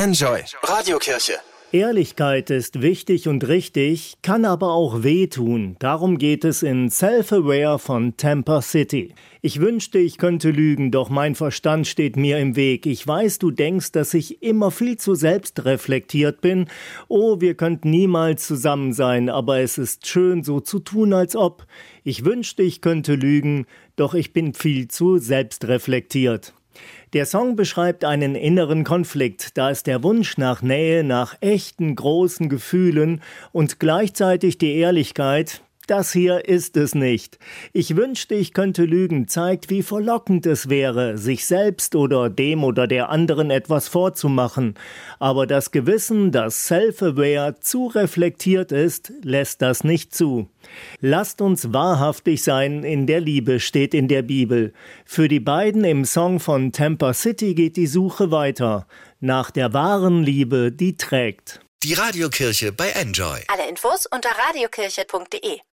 Enjoy Radiokirche. Ehrlichkeit ist wichtig und richtig, kann aber auch wehtun. Darum geht es in Self-Aware von Tampa City. Ich wünschte, ich könnte lügen, doch mein Verstand steht mir im Weg. Ich weiß, du denkst, dass ich immer viel zu selbstreflektiert bin. Oh, wir könnten niemals zusammen sein, aber es ist schön, so zu tun, als ob. Ich wünschte, ich könnte lügen, doch ich bin viel zu selbstreflektiert. Der Song beschreibt einen inneren Konflikt. Da ist der Wunsch nach Nähe, nach echten, großen Gefühlen und gleichzeitig die Ehrlichkeit. Das hier ist es nicht. Ich wünschte, ich könnte lügen, zeigt, wie verlockend es wäre, sich selbst oder dem oder der anderen etwas vorzumachen. Aber das Gewissen, das Self-Aware zu reflektiert ist, lässt das nicht zu. Lasst uns wahrhaftig sein in der Liebe, steht in der Bibel. Für die beiden im Song von Tampa City geht die Suche weiter. Nach der wahren Liebe, die trägt. Die Radiokirche bei Enjoy. Alle Infos unter radiokirche.de.